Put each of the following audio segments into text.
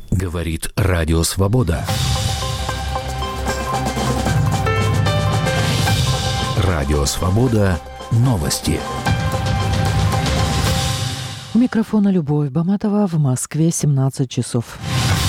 Говорит Радио Свобода. Радио Свобода. Новости. У микрофона Любовь Баматова. В Москве 17 часов.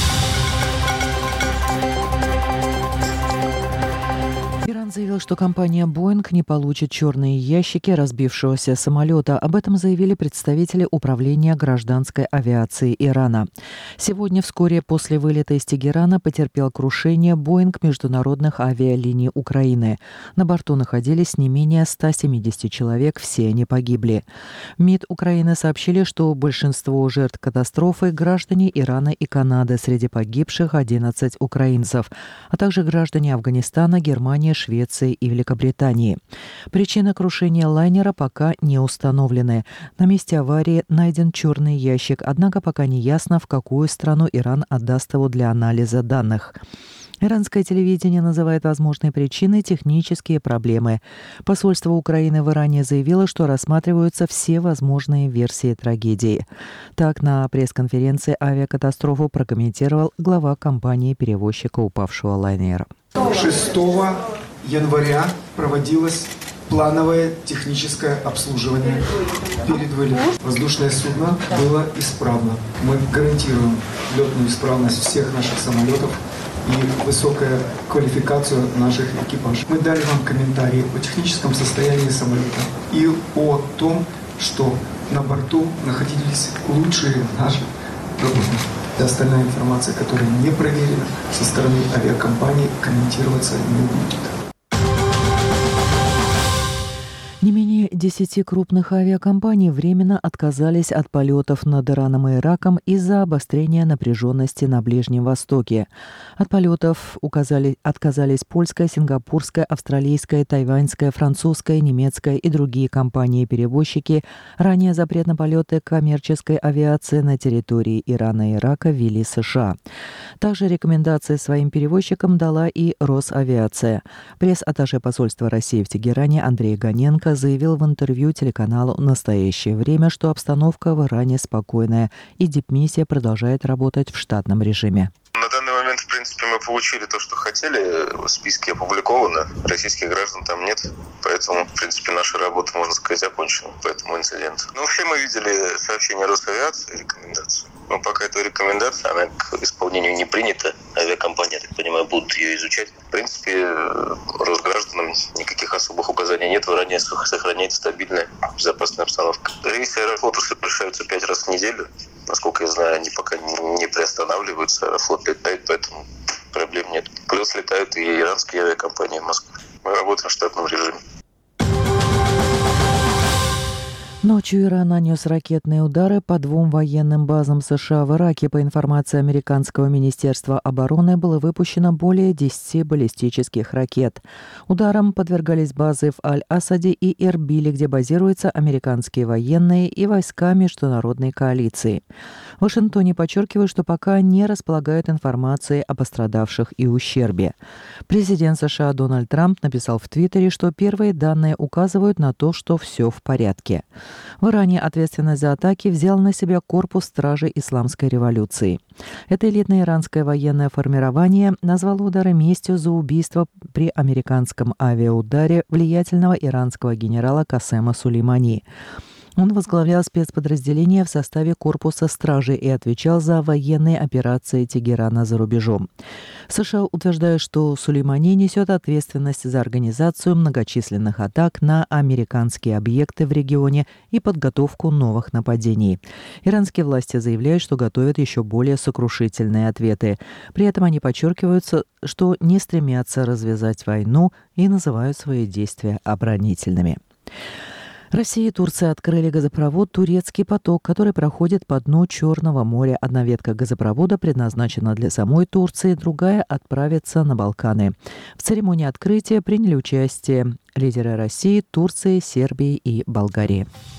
Иран заявил, что компания Boeing не получит черные ящики разбившегося самолета. Об этом заявили представители Управления гражданской авиации Ирана. Сегодня, вскоре после вылета из Тегерана, потерпел крушение Boeing международных авиалиний Украины. На борту находились не менее 170 человек, все они погибли. МИД Украины сообщили, что большинство жертв катастрофы – граждане Ирана и Канады, среди погибших 11 украинцев, а также граждане Афганистана, Германии, Швеции и Великобритании. Причина крушения лайнера пока не установлены. На месте аварии найден черный ящик, однако пока не ясно, в какую страну Иран отдаст его для анализа данных. Иранское телевидение называет возможной причиной технические проблемы. Посольство Украины в Иране заявило, что рассматриваются все возможные версии трагедии. Так, на пресс-конференции авиакатастрофу прокомментировал глава компании-перевозчика упавшего лайнера. 6 января проводилось плановое техническое обслуживание перед вылетом. Воздушное судно было исправно. Мы гарантируем летную исправность всех наших самолетов и высокую квалификацию наших экипажей. Мы дали вам комментарии о техническом состоянии самолета и о том, что на борту находились лучшие наши работники. И остальная информация, которая не проверена со стороны авиакомпании, комментироваться не будет. Не менее 10 крупных авиакомпаний временно отказались от полетов над Ираном и Ираком из-за обострения напряженности на Ближнем Востоке. От полетов отказались польская, сингапурская, австралийская, тайваньская, французская, немецкая и другие компании-перевозчики. Ранее запрет на полеты коммерческой авиации на территории Ирана и Ирака ввели США. Также рекомендации своим перевозчикам дала и Росавиация. Пресс-атташе посольства России в Тегеране Андрей Гоненко заявил в интервью телеканалу «Настоящее время», что обстановка в Иране спокойная и дипмиссия продолжает работать в штатном режиме. На данный момент, в принципе, мы получили то, что хотели. В списке опубликовано. Российских граждан там нет. Поэтому, в принципе, наша работа, можно сказать, окончена по этому инциденту. Ну, вообще мы видели сообщение Росавиации, рекомендацию. Но пока эта рекомендация, она к исполнению не принята. Авиакомпании, я так понимаю, будут ее изучать. В принципе, Росгражданам никаких особых указаний нет. В Иране сохраняется стабильная, безопасная обстановка. Рейсы Аэрофлота совершаются 5 раз в неделю. Насколько я знаю, они пока не приостанавливаются. Аэрофлот летает, поэтому проблем нет. Плюс летают и иранские авиакомпании в Москву. Мы работаем в штатном режиме. Ночью Иран нанес ракетные удары по 2 военным базам США в Ираке. По информации американского министерства обороны, было выпущено более 10 баллистических ракет. Ударам подвергались базы в Аль-Асаде и Эрбиле, где базируются американские военные и войска международной коалиции. В Вашингтоне подчеркивают, что пока не располагают информацией о пострадавших и ущербе. Президент США Дональд Трамп написал в Твиттере, что первые данные указывают на то, что все в порядке. В Иране ответственность за атаки взял на себя корпус стражи исламской революции. Это элитное иранское военное формирование назвало удары местью за убийство при американском авиаударе влиятельного иранского генерала Касема Сулеймани. Он возглавлял спецподразделение в составе корпуса стражи и отвечал за военные операции Тегерана за рубежом. США утверждают, что Сулеймани несет ответственность за организацию многочисленных атак на американские объекты в регионе и подготовку новых нападений. Иранские власти заявляют, что готовят еще более сокрушительные ответы. При этом они подчеркивают, что не стремятся развязать войну и называют свои действия оборонительными. Россия и Турция открыли газопровод «Турецкий поток», который проходит по дну Черного моря. Одна ветка газопровода предназначена для самой Турции, другая отправится на Балканы. В церемонии открытия приняли участие лидеры России, Турции, Сербии и Болгарии.